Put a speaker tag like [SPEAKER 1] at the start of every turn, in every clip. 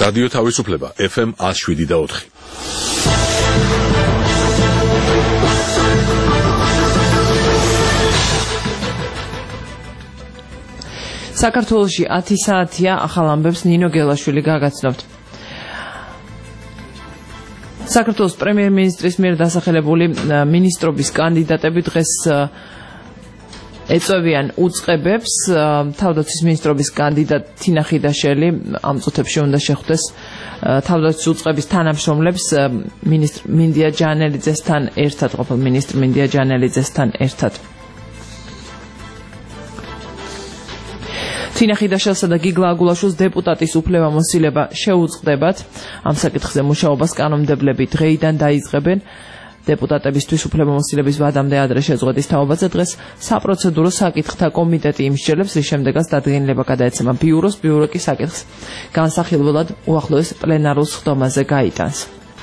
[SPEAKER 1] რადიო თავისუფლება FM 107.4.
[SPEAKER 2] საქართველოში 10 საათია ახალ ამბებს ნინო გელაშვილი გაგაცნობთ. საქართველოს პრემიერ-მინისტრის მიერ დასახელებული მინისტრობის კანდიდატები დღეს ეწევიან უწყებებს. თავდაცვის მინისტრობის კანდიდატ თინა ხიდაშელი ამ წუთებში უნდა შეხვდეს თავდაცვის უწყების თანამშრომლებს მინისტრ მინდია ჯანელიძესთან ერთად, ყოფილ მინისტრ მინდია ჯანელიძესთან ერთად. თინა ხიდაშელსა და გიგლა აგულაშვილს დეპუტატის უფლებამოსილება შეუწყდებათ. ამ საკითხზე მუშაობას კანონმდებლები დღეიდან დაიწყებენ. დეპუტატებისთვის უფლებამოსილების ვადამდე ადრე შეწყვეტის თაობაზე დღეს საპროცედურო საკითხთა კომიტეტი იმსჯელებს, რის შემდეგაც დადგენილება გადაეცემა ბიუროს, ბიურო კი საკითხს განსახილველად უახლოეს პლენარულ სხდომაზე გაიტანს.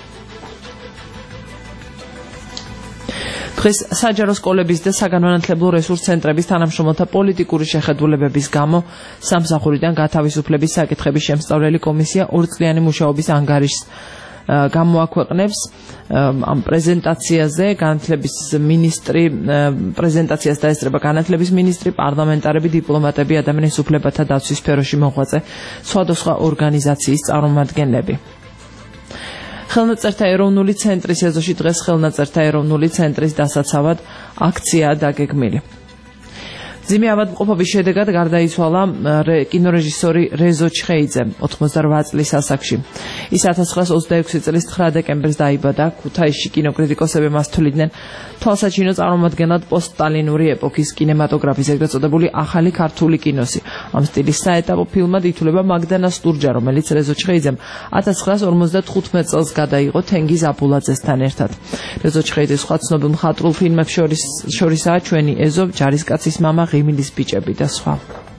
[SPEAKER 2] დღეს საჯარო სკოლების და საგანმანათლებლო რესურს ცენტრების თანამშრომელთა პოლიტიკური შეხედულებების გამო სამსახურიდან გათავისუფლების საკითხების შემსწავლელი კომისია ორწლიანი მუშაობის ანგარიშს გამოაქვეყნებს. ამ პრეზენტაციაზე განათლების მინისტრი პრეზენტაციას დაესწრება განათლების მინისტრი, პარლამენტარები, დიპლომატები, ადამიანის უფლებათა დაცვის სფეროში მოღვაწე სხვადასხვა ორგანიზაციის წარმომადგენლები. ხელნაწერთა ეროვნული ცენტრის ეზოში დღეს ხელნაწერთა ეროვნული ცენტრის დასაცავად აქციაა დაგეგმილი. ძიმე ავადმყოფობის შედეგად გარდაიცვალა კინორეჟისორი რეზო ჩხეიძე 88 წლის ასაკში. ის 1926 წლის 9 დეკემბერს დაიბადა. ქუთაისში კინოკრიტიკოსები მას თვლიდნენ თვალსაჩინო წარმომადგენლად პოსტსტალინური ეპოქის კინემატოგრაფის, ეგრეთ წოდებული ახალი ქართული კინოსი. ამ სტილის საეტაპო ფილმად ითვლება მაგდანა სტურჯა, რომელიც რეზო ჩხეიძემ 1955 წელს გადაიღო თენგიზ აბულაძესთან ერთად. რეზო ჩხეიძის სხვა ცნობილ მხატვრულ ფილმებს შორისაა ჩვენი ეზო, ჯარისკაცის მამა, ღიმილის ბიჭები და სხვა.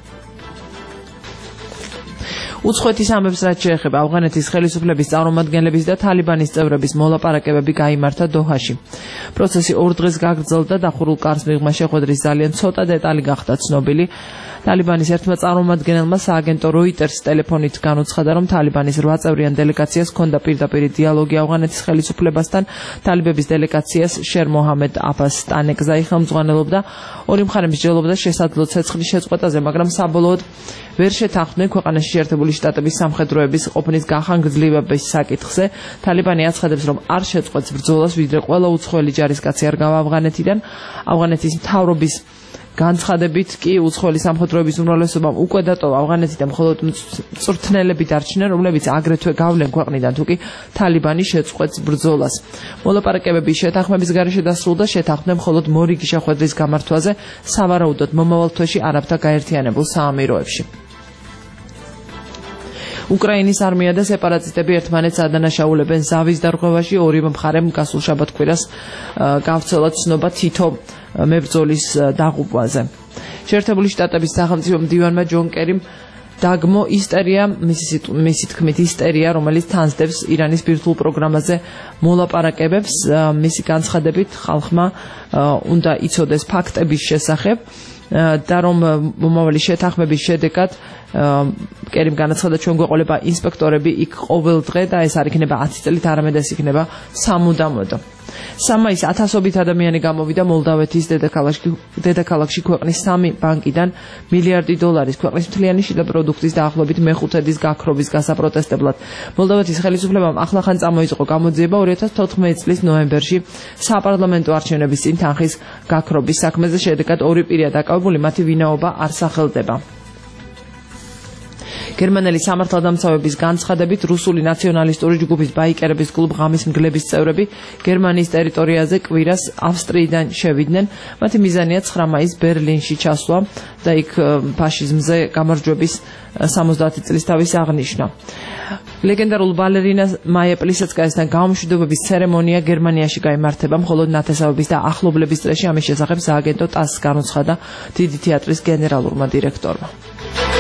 [SPEAKER 2] უცხოეთის ამბებს რაც შეეხება ავღანეთის ხელისუფლების წარმომადგენლების და თალიბანის წევრების მოლაპარაკებები გაიმართა დოჰაში. პროცესი 2 დღეს გაგრძელდა, დახურულ კარს მიღმა შეხვედრის ძალიან ცოტა დეტალი გახდა ცნობილი. თალიბანის ერთმა წარმომადგენელმა სააგენტო როიტერს ტელეფონით განუცხადა, რომ თალიბანის 8 წევრიან დელეგაციას ჰქონდა პირდაპირ დიალოგი ავღანეთის ხელისუფლებასთან. თალიბების დელეგაციას შერ მოჰამედ აფას ტანეკზაი ხელმძღვანელობდა. ორი მხარე მსჯელობდა შესაძლო ცეცხლის შეწყვეტაზე, მაგრამ საბოლოოდ ვერ შეთანხმდნენ ქვეყანაში შეერთებული შტატების სამხედროების ყოფნის გახანგრძლივების საკითხზე. თალიბანი აცხადებს, რომ არ შეწყვეტს ბრძოლას, ვიდრე ყველა უცხოელი ჯარისკაცი არ გავა ავღანეთიდან. ავღანეთის მთავრობის განცხადებით კი უცხოელი სამხედროების უმრავლესობამ უკვე დატოვა ავღანეთიდან, მხოლოდ მწვრთნელები დარჩნენ, რომლებიც აგრეთვე გავლენ ქვეყნიდან, თუკი თალიბანი შეწყვეტს ბრძოლას. მოლაპარაკებების შეთანხმების გარეშე დასრულდა, შეთანხმდნენ მხოლოდ მორიგი შეხვედრის გამართვაზე, სავარაუდოდ მომავალ თვეში არაბთა გაერთიანებულ საამიროებში. უკრაინის არმია და სეპარატისტები ერთმანეთს ადანაშაულებენ ზავის დარღვევაში. ორივე მხარემ გასულ შაბათ-კვირას გავრცელა ცნობა თითო მებრძოლის დაღუპვაზე. შეერთებული შტატების სახელმწიფო მდივანმა ჯონ კერიმ დაგმო ისტერია, მისი თქმით ისტერია, რომელიც თანსდებს ირანის ბირთვულ პროგრამაზე მოლაპარაკებებს. მისი განცხადებით ხალხმა უნდა იცოდეს ფაქტების შესახებ და რომ მომავალი შეთანხმების შედეგად კერიმ განაცხადა, ჩვენ გვეყოლება ინსპექტორები იქ ყოველ დღე და ეს არ იქნება 10 წელით, არამედ ეს იქნება სამუდამოდ. სამაის ათასობით ადამიანი გამოვიდა მოლდავეთის დედაქალაქში ქვეყნის 3 ბანკიდან მილიარდი დოლარის ქვეყნის მთლიანი შიდა პროდუქტის დაახლოებით მე-5-ის გაქრობის გასაპროტესტებლად. მოლდავეთის ხელისუფლებამ ახლახან წამოიწყო გამოძიება 2014 წლის ნოემბერში საპარლამენტო არჩევნების წინ თანხის გაქრობის საქმეზე. შედეგად 2 პირია დაკავებული, მათი ვინაობა არ სახელდება. გერმანელი სამართალდამცავების განცხადებით რუსული ნაციონალისტური ჯგუფის ბაიკერების კლუბ ღამის მგლების წევრები გერმანიის ტერიტორიაზე კვირას ავსტრიიდან შევიდნენ. მათი მიზანია 9 მაისს ბერლინში ჩასვლა და იქ ფაშიზმზე გამარჯვების 70 წლის თავის აღნიშვნა. ლეგენდარულ ბალერინა მაია პლისეცკაიასთან გამშვიდობების ცერემონია გერმანიაში გაიმართება მხოლოდ ნათესავების და ახლობლების წრეში. ამის შესახებ სააგენტო ტასს განუცხადა დიდი თეატრის გენერალურმა დირექტორმა.